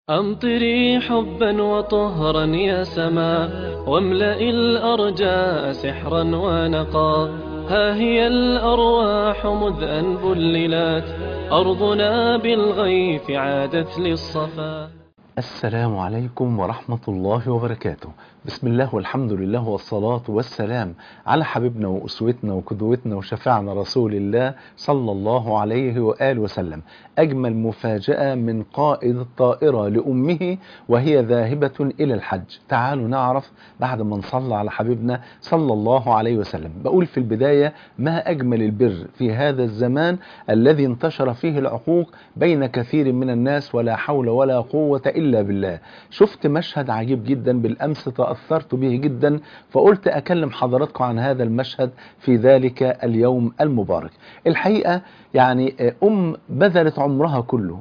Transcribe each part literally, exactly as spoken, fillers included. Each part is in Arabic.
أمطري حبا وطهرا يا سماء، واملئي الأرجاء سحرا ونقا. ها هي الأرواح مذ أن بللت، أرضنا بالغيث عادت للصفا. السلام عليكم ورحمة الله وبركاته. بسم الله والحمد لله والصلاة والسلام على حبيبنا وأسوتنا وقدوتنا وشفاعنا رسول الله صلى الله عليه وآله وسلم. أجمل مفاجأة من قائد الطائرة لأمه وهي ذاهبة إلى الحج. تعالوا نعرف بعد ما نصلى على حبيبنا صلى الله عليه وسلم. بقول في البداية: ما أجمل البر في هذا الزمان الذي انتشر فيه العقوق بين كثير من الناس، ولا حول ولا قوة إلا بالله. شفت مشهد عجيب جدا بالأمس، تأثرت به جدا، فقلت أكلم حضراتكم عن هذا المشهد في ذلك اليوم المبارك. الحقيقة يعني أم بذلت عمرها كله،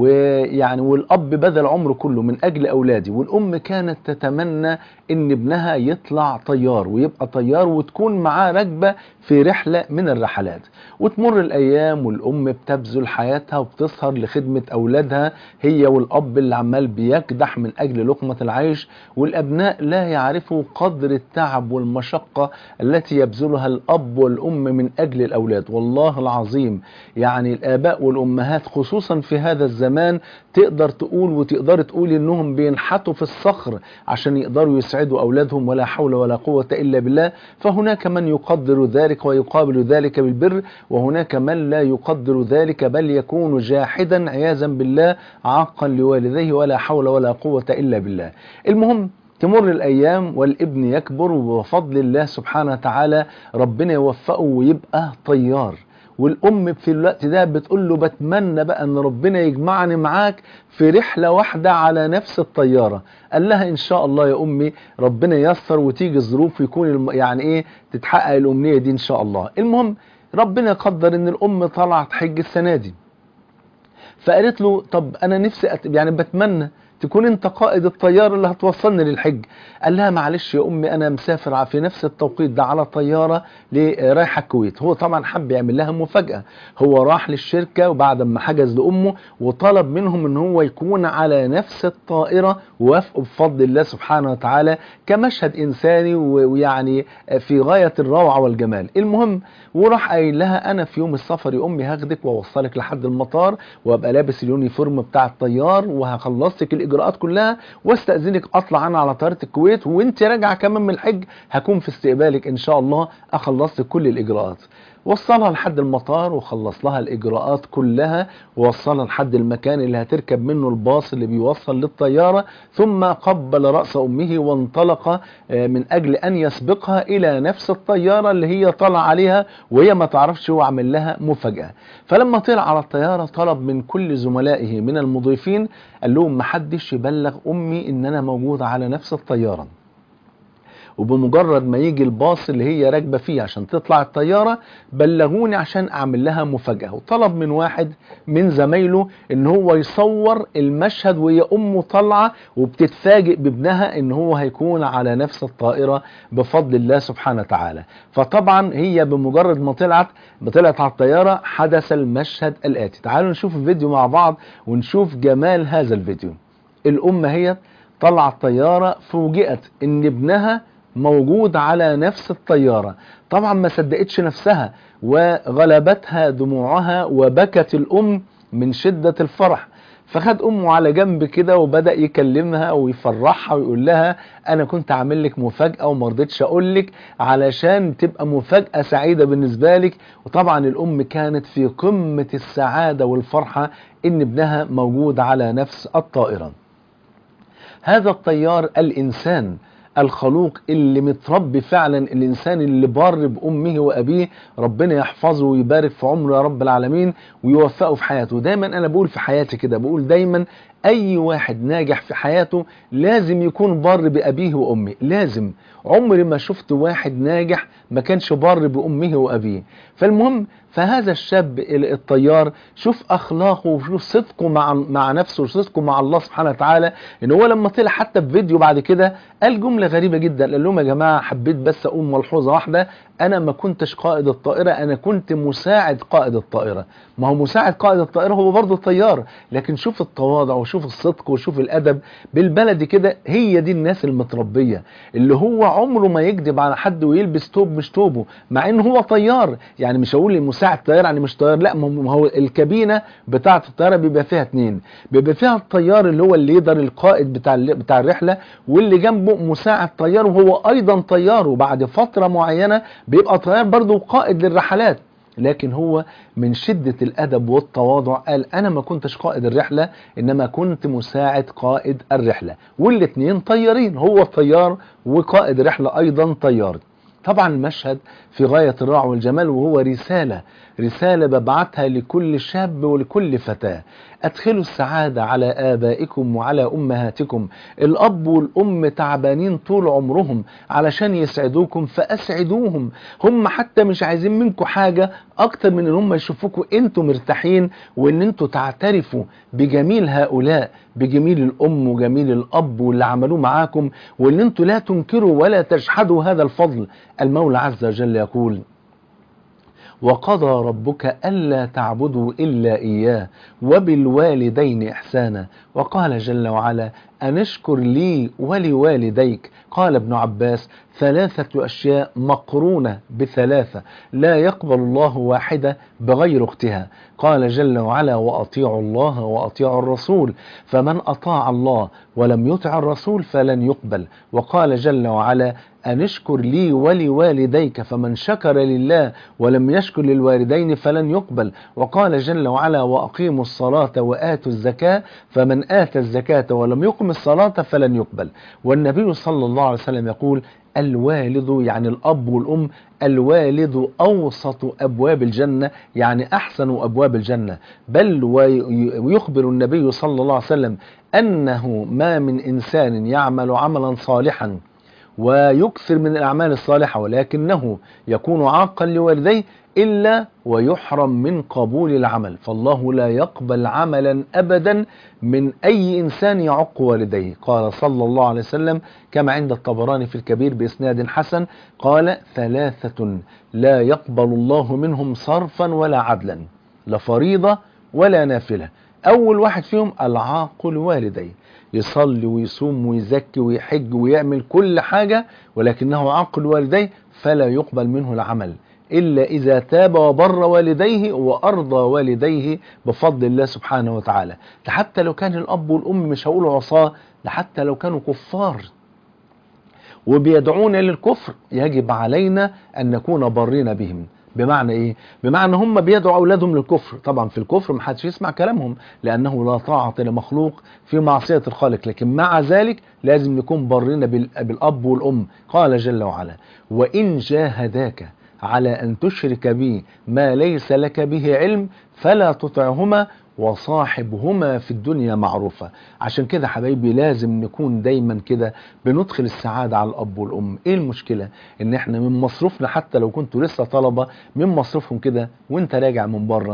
ويعني والأب بذل عمره كله من أجل أولادي، والأم كانت تتمنى إن ابنها يطلع طيار ويبقى طيار وتكون معاه ركبة في رحلة من الرحلات. وتمر الأيام والأم بتبذل حياتها وبتسهر لخدمة أولادها، هي والأب اللي عمال بيكدح من أجل لقمة العيش، والأبناء لا يعرفوا قدر التعب والمشقة التي يبذلها الأب والأم من أجل الأولاد. والله العظيم يعني الآباء والأمهات خصوصا في هذا الزمان تقدر تقول وتقدر تقول إنهم بينحتوا في الصخر عشان يقدروا يسعدوا أولادهم، ولا حول ولا قوة إلا بالله. فهناك من يقدر ذلك ويقابل ذلك بالبر، وهناك من لا يقدر ذلك بل يكون جاحدا عياذا بالله عاقا لوالديه، ولا حول ولا قوة إلا بالله. المهم تمر الأيام والابن يكبر، وبفضل الله سبحانه وتعالى ربنا يوفقه ويبقى طيار. والأم في الوقت ده بتقول له: بتمنى بقى أن ربنا يجمعني معاك في رحلة واحدة على نفس الطيارة. قال لها: إن شاء الله يا أمي، ربنا ييسر وتيجي الظروف ويكون الم... يعني إيه تتحقق الأمنية دي إن شاء الله. المهم ربنا قدر إن الأم طلعت حج السنة دي، فقالت له: طب أنا نفسي أت... يعني بتمنى تكون انت قائد الطيارة اللي هتوصلني للحج. قال لها: معلش يا امي، انا مسافر في نفس التوقيت ده على طيارة رايحة الكويت. هو طبعا حب يعمل لها مفاجأة، هو راح للشركة وبعد ما حجز لامه وطلب منهم ان هو يكون على نفس الطائرة، ووافقوا بفضل الله سبحانه وتعالى كمشهد انساني ويعني في غاية الروعة والجمال. المهم وراح قايل لها: انا في يوم السفر يا امي هاخدك واوصلك لحد المطار، وابقى لابس اليونيفورم بتاع الطيار وهخلصك الاجراءات كلها، واستاذنك اطلع انا على طياره الكويت، وانت راجعه كمان من الحج هكون في استقبالك ان شاء الله، اخلص لك كل الاجراءات. وصلها لحد المطار وخلص لها الاجراءات كلها، ووصلها لحد المكان اللي هتركب منه الباص اللي بيوصل للطياره، ثم قبل راس امه وانطلق من اجل ان يسبقها الى نفس الطياره اللي هي طلع عليها، وهي ما تعرفش هو عمل لها مفاجاه. فلما طلع على الطياره طلب من كل زملائه من المضيفين، قال لهم: محدش يبلغ امي ان انا موجود على نفس الطياره، وبمجرد ما يجي الباص اللي هي راكبه فيه عشان تطلع الطياره بلغوني عشان اعمل لها مفاجاه. وطلب من واحد من زمايله ان هو يصور المشهد وهي امه طالعه وبتتفاجئ بابنها ان هو هيكون على نفس الطائره بفضل الله سبحانه وتعالى. فطبعا هي بمجرد ما طلعت طلعت على الطياره حدث المشهد الاتي. تعالوا نشوف الفيديو مع بعض ونشوف جمال هذا الفيديو. الام هي طلع الطياره، فوجئت ان ابنها موجود على نفس الطيارة. طبعا ما صدقتش نفسها وغلبتها دموعها، وبكت الأم من شدة الفرح. فخد أمه على جنب كده وبدأ يكلمها ويفرحها ويقول لها: أنا كنت عامل لك مفاجأة وما رضيتش أقول لك علشان تبقى مفاجأة سعيدة بالنسبة لك. وطبعا الأم كانت في قمة السعادة والفرحة إن ابنها موجود على نفس الطائرة. هذا الطيار الإنسان الخلوق اللي متربي فعلا، الإنسان اللي بار بأمه وأبيه، ربنا يحفظه ويبارك في عمره يا رب العالمين ويوفقه في حياته. دايما أنا بقول في حياتي كده، بقول دايما أي واحد ناجح في حياته لازم يكون بار بأبيه وأمه، لازم. عمري ما شفت واحد ناجح ما كانش بار بأمه وأبيه. فالمهم فهذا الشاب الطيار، شوف أخلاقه وشوف صدقه مع مع نفسه وصدقه مع الله سبحانه وتعالى، إن هو لما طلع حتى في فيديو بعد كده قال جملة غريبة جدا. قال لهم: يا جماعة حبيت بس أقول ملحوظة واحدة، أنا ما كنتش قائد الطائرة، أنا كنت مساعد قائد الطائرة. ما هو مساعد قائد الطائرة هو برضه الطيار، لكن شوف التواضع وشوف الصدق وشوف الأدب. بالبلدي كده هي دي الناس المتربية، اللي هو عمره ما يكذب على حد ويلبس توب مش توبه، مع ان هو طيار. يعني مش هقول مساعد طيار يعني مش طيار، لا، ما هو الكابينة بتاعة الطيارة بيبقى فيها اتنين، بيبقى فيها الطيار اللي هو الليدر القائد بتاع بتاع الرحلة، واللي جنبه مساعد طيار وهو ايضا طيار، وبعد فترة معينة بيبقى طيار برضه قائد للرحلات. لكن هو من شدة الأدب والتواضع قال أنا ما كنتش قائد الرحلة، إنما كنت مساعد قائد الرحلة، والاتنين طيارين، هو طيار وقائد الرحلة أيضا طيار. طبعا المشهد في غاية الروعة والجمال، وهو رسالة رسالة ببعتها لكل شاب ولكل فتاة: أدخلوا السعادة على آبائكم وعلى أمهاتكم. الأب والأم تعبانين طول عمرهم علشان يسعدوكم، فأسعدوهم. هم حتى مش عايزين منكم حاجة أكتر من أن هم يشوفوكم أنتم مرتاحين، وأن أنتم تعترفوا بجميل هؤلاء، بجميل الأم وجميل الأب واللي عملوه معاكم، وأن أنتم لا تنكروا ولا تجحدوا هذا الفضل. المولى عز وجل يقول: وقضى ربك ألا تعبدوا إلا إياه وبالوالدين إحسانا. وقال جل وعلا: أن اشكر لي ولوالديك. قال ابن عباس: ثلاثة أشياء مقرونة بثلاثة، لا يقبل الله واحدة بغير اختها. قال جل وعلا: وأطيعوا الله وأطيعوا الرسول، فمن أطاع الله ولم يطع الرسول فلن يقبل. وقال جل وعلا: أن اشكر لي ولوالديك، فمن شكر لله ولم يشكر للوالدين فلن يقبل. وقال جل وعلا: وأقيموا الصلاة وآتوا الزكاة، فمن آتى الزكاة ولم يقم الصلاة فلن يقبل. والنبي صلى الله عليه وسلم يقول: الوالد، يعني الأب والأم، الوالد أوسط أبواب الجنة، يعني أحسن أبواب الجنة. بل ويخبر النبي صلى الله عليه وسلم أنه ما من إنسان يعمل عملا صالحا ويكثر من الأعمال الصالحة ولكنه يكون عاقا لوالديه إلا ويحرم من قبول العمل. فالله لا يقبل عملا أبدا من أي إنسان يعق والديه. قال صلى الله عليه وسلم كما عند الطبراني في الكبير بإسناد حسن: قال: ثلاثة لا يقبل الله منهم صرفا ولا عدلا، لا فريضة ولا نافلة. أول واحد فيهم العاق لوالديه، يصلي ويصوم ويزكي ويحج ويعمل كل حاجة ولكنه عاق لوالديه، فلا يقبل منه العمل إلا إذا تاب وبر والديه وأرضى والديه بفضل الله سبحانه وتعالى. حتى لو كان الأب والأم مش هقولوا عصاه، حتى لو كانوا كفار وبيدعون للكفر، يجب علينا أن نكون برين بهم. بمعنى ايه؟ بمعنى هم بيدعوا اولادهم للكفر. طبعا في الكفر ما حدش يسمع كلامهم، لانه لا طاعة لمخلوق في معصية الخالق، لكن مع ذلك لازم نكون برين بالاب والام. قال جل وعلا: وان جاهداك على ان تشرك بي ما ليس لك به علم فلا تطعهما وصاحبهما في الدنيا معروفة. عشان كده حبايبي لازم نكون دايما كده بندخل السعادة على الأب والأم. إيه المشكلة؟ إن إحنا من مصروفنا، حتى لو كنتوا لسه طلبة، من مصروفهم كده وإنت راجع من بره،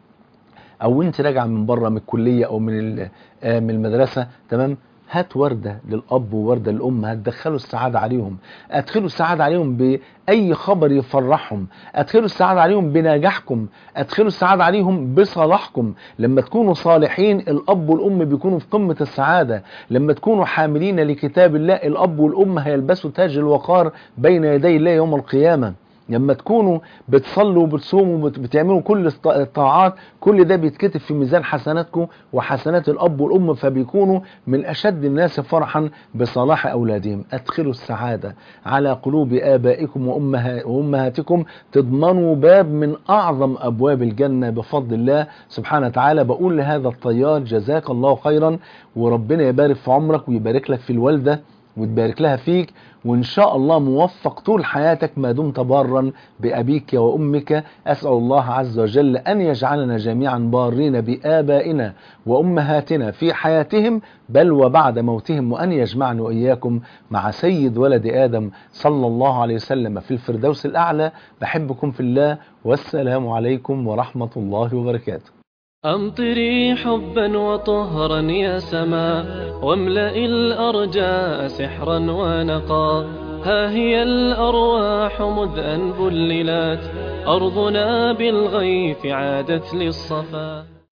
أو إنت راجع من بره من الكلية أو من من المدرسة، تمام، هات وردة للأب ووردة للأم، هتدخلوا السعادة عليهم. أدخلوا السعادة عليهم بأي خبر يفرحهم، أدخلوا السعادة عليهم بنجاحكم، أدخلوا السعادة عليهم بصلاحكم. لما تكونوا صالحين الأب والأم بيكونوا في قمة السعادة. لما تكونوا حاملين لكتاب الله الأب والأم هيلبسوا تاج الوقار بين يدي الله يوم القيامة. لما تكونوا بتصلوا وبتصوموا وبتعملوا كل الطاعات، كل ده بيتكتب في ميزان حسناتكم وحسنات الأب والأم، فبيكونوا من أشد الناس فرحا بصلاح أولادهم. أدخلوا السعادة على قلوب آبائكم وأمهاتكم، تضمنوا باب من أعظم أبواب الجنة بفضل الله سبحانه وتعالى. بقول لهذا الطيار: جزاك الله خيرا، وربنا يبارك في عمرك ويبارك لك في الوالدة وتبارك لها فيك، وإن شاء الله موفق طول حياتك ما دمت بارا بأبيك وأمك. أسأل الله عز وجل أن يجعلنا جميعا بارين بآبائنا وأمهاتنا في حياتهم بل وبعد موتهم، وأن يجمعنا وإياكم مع سيد ولد آدم صلى الله عليه وسلم في الفردوس الأعلى. بحبكم في الله، والسلام عليكم ورحمة الله وبركاته. أمطري حبا وطهرا يا سماء، واملئي الأرجاء سحرا ونقا. ها هي الأرواح مذ أن بللت، أرضنا بالغيث عادت للصفا.